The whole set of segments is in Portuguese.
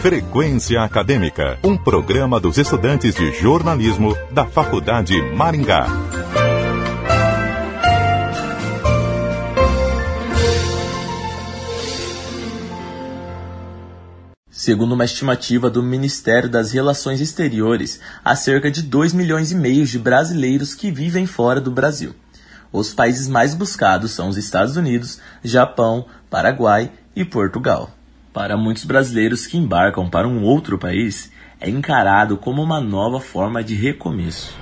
Frequência Acadêmica, um programa dos estudantes de jornalismo da Faculdade Maringá. Segundo uma estimativa do Ministério das Relações Exteriores, há cerca de 2,5 milhões de brasileiros que vivem fora do Brasil. Os países mais buscados são os Estados Unidos, Japão, Paraguai e Portugal. Para muitos brasileiros que embarcam para um outro país, é encarado como uma nova forma de recomeço.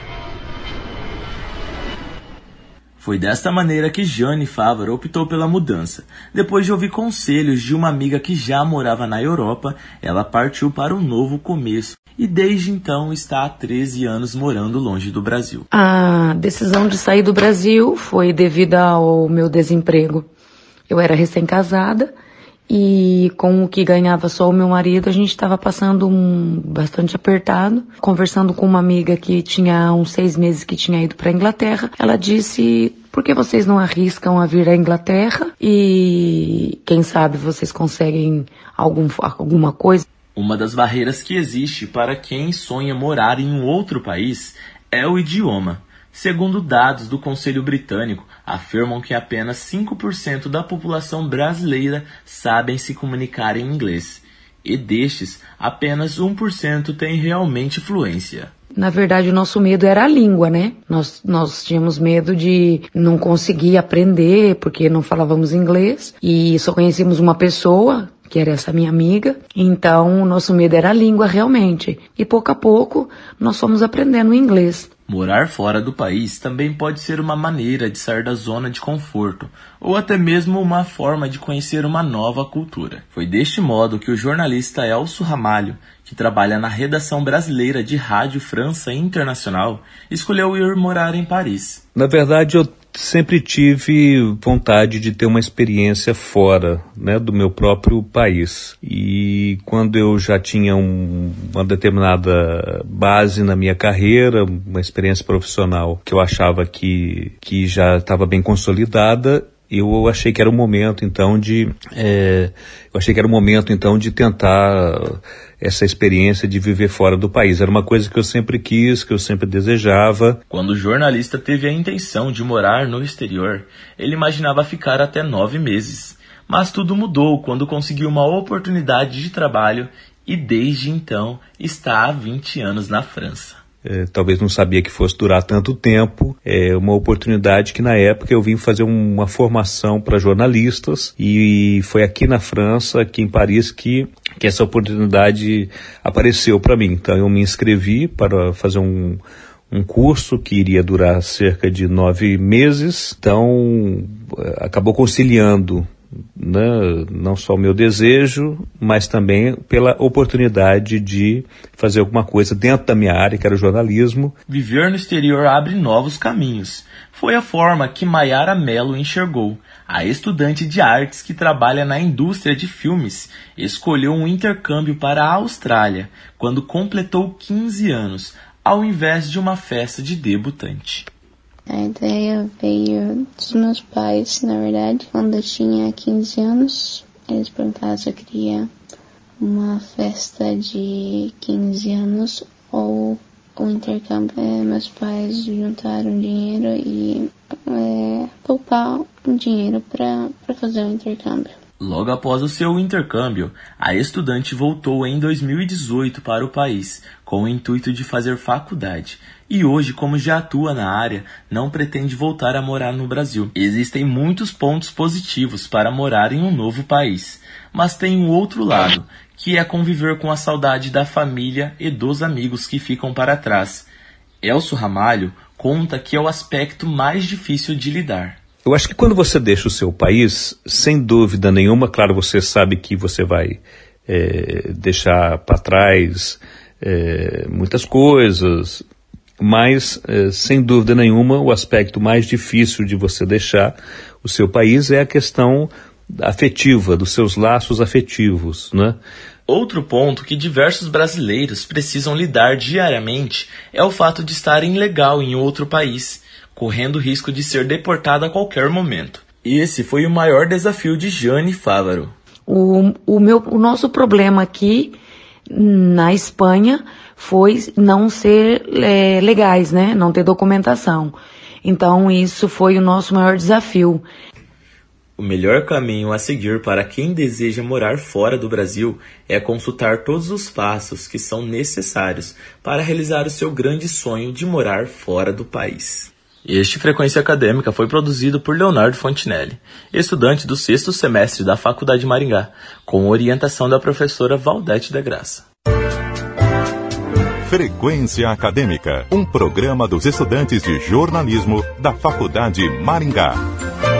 Foi desta maneira que Jane Fávaro optou pela mudança. Depois de ouvir conselhos de uma amiga que já morava na Europa, ela partiu para um novo começo e desde então está há 13 anos morando longe do Brasil. A decisão de sair do Brasil foi devido ao meu desemprego. Eu era recém-casada e com o que ganhava só o meu marido, a gente estava passando bastante apertado. Conversando com uma amiga que tinha uns 6 meses que tinha ido para a Inglaterra, ela disse: por que vocês não arriscam a vir à Inglaterra e quem sabe vocês conseguem alguma coisa? Uma das barreiras que existe para quem sonha morar em um outro país é o idioma. Segundo dados do Conselho Britânico, afirmam que apenas 5% da população brasileira sabem se comunicar em inglês. E destes, apenas 1% tem realmente fluência. Na verdade, o nosso medo era a língua, né? Nós tínhamos medo de não conseguir aprender, porque não falávamos inglês. E só conhecíamos uma pessoa, que era essa minha amiga. Então, o nosso medo era a língua, realmente. E pouco a pouco, nós fomos aprendendo inglês. Morar fora do país também pode ser uma maneira de sair da zona de conforto, ou até mesmo uma forma de conhecer uma nova cultura. Foi deste modo que o jornalista Elcio Ramalho, que trabalha na redação brasileira de Rádio França Internacional, escolheu ir morar em Paris. Na verdade, eu sempre tive vontade de ter uma experiência fora, né, do meu próprio país. E quando eu já tinha uma determinada base na minha carreira, uma experiência profissional que eu achava que já estava bem consolidada, eu achei que era o momento então de tentar essa experiência de viver fora do país. Era uma coisa que eu sempre quis, que eu sempre desejava. Quando o jornalista teve a intenção de morar no exterior, ele imaginava ficar até 9 meses. Mas tudo mudou quando conseguiu uma oportunidade de trabalho e desde então está há 20 anos na França. Talvez não sabia que fosse durar tanto tempo. É uma oportunidade que na época eu vim fazer uma formação para jornalistas e foi aqui na França, aqui em Paris, que essa oportunidade apareceu para mim. Então eu me inscrevi para fazer um curso que iria durar cerca de 9 meses. Então acabou conciliando, né, não só o meu desejo, mas também pela oportunidade de fazer alguma coisa dentro da minha área, que era o jornalismo. Viver no exterior abre novos caminhos. Foi a forma que Mayara Mello enxergou. A estudante de artes que trabalha na indústria de filmes escolheu um intercâmbio para a Austrália quando completou 15 anos, ao invés de uma festa de debutante. A ideia veio dos meus pais, na verdade, quando eu tinha 15 anos. Eles perguntaram se eu queria uma festa de 15 anos ou um intercâmbio. Meus pais juntaram dinheiro e pouparam um dinheiro para fazer o intercâmbio. Logo após o seu intercâmbio, a estudante voltou em 2018 para o país, com o intuito de fazer faculdade. E hoje, como já atua na área, não pretende voltar a morar no Brasil. Existem muitos pontos positivos para morar em um novo país, mas tem um outro lado, que é conviver com a saudade da família e dos amigos que ficam para trás. Elcio Ramalho conta que é o aspecto mais difícil de lidar. Eu acho que quando você deixa o seu país, sem dúvida nenhuma, claro, você sabe que você vai deixar para trás muitas coisas, mas, sem dúvida nenhuma, o aspecto mais difícil de você deixar o seu país é a questão afetiva, dos seus laços afetivos, né? Outro ponto que diversos brasileiros precisam lidar diariamente é o fato de estar ilegal em outro país, correndo o risco de ser deportado a qualquer momento. Esse foi o maior desafio de Jane Fávaro. O nosso problema aqui na Espanha foi não ser legais, né? Não ter documentação. Então isso foi o nosso maior desafio. O melhor caminho a seguir para quem deseja morar fora do Brasil é consultar todos os passos que são necessários para realizar o seu grande sonho de morar fora do país. Este Frequência Acadêmica foi produzido por Leonardo Fontinelli, estudante do 6º semestre da Faculdade de Maringá, com orientação da professora Valdete da Graça. Frequência Acadêmica, um programa dos estudantes de jornalismo da Faculdade Maringá.